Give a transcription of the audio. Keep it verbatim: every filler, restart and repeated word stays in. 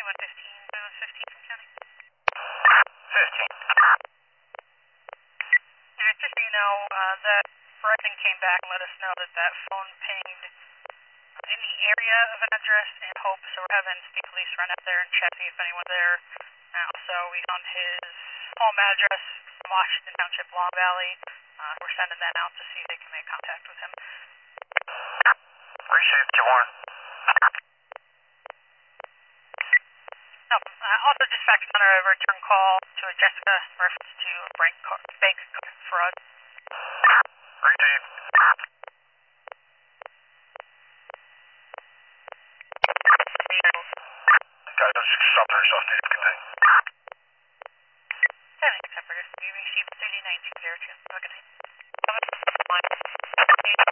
twenty-one fifteen, that was fifteen from county. fifteen. And just so you know, uh, that Verizon came back and let us know that that phone pinged in the area of an address in Hope, so we're having state police run up there and check see if anyone's there. Uh, also, we found his home address, Washington Township, Long Valley. Uh, we're sending that out to see if they can make contact with him. Received, Jawan. No, uh, also dispatch on a return call to a Jessica in reference to a bank card, bank card fraud. Received. Guys, don't just stop there, yourself, need to contain. seven six separate, we received thirty-nine two zero two. Have a good night.